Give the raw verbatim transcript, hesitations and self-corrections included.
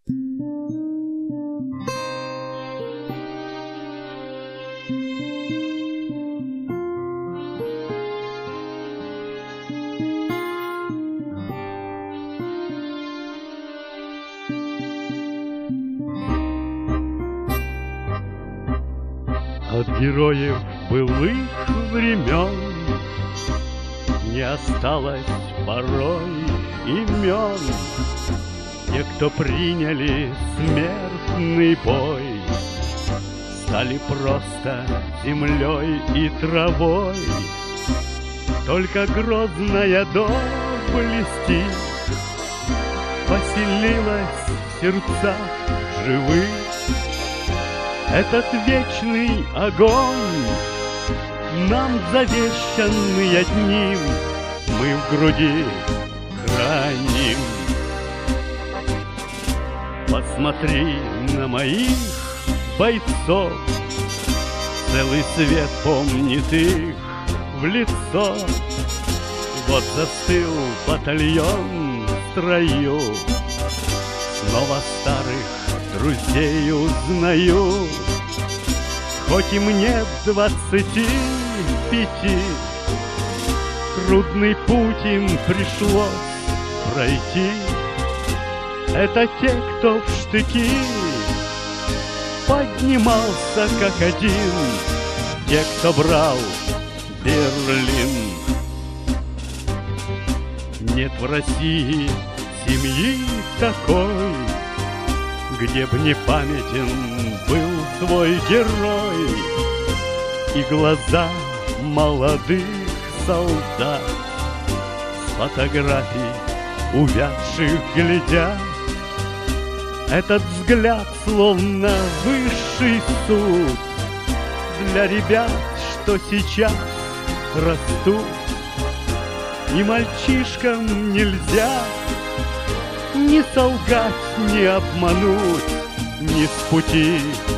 От героев былых времен не осталось порой имен. Те, кто приняли смертный бой, стали просто землей и травой. Только грозная доблесть поселилась в сердцах живых. Этот вечный огонь, нам завещанный одним, мы в груди храним. Посмотри на моих бойцов, целый свет помнит их в лицо. Вот застыл батальон в строю, снова старых друзей узнаю. Хоть и мне двадцати пяти, трудный путь им пришлось пройти. Это те, кто в штыки поднимался как один, те, кто брал Берлин. Нет в России семьи такой, где б не памятен был свой герой, и глаза молодых солдат с фотографий увядших глядят. Этот взгляд словно высший суд для ребят, что сейчас растут. И мальчишкам нельзя ни солгать, ни обмануть, ни с пути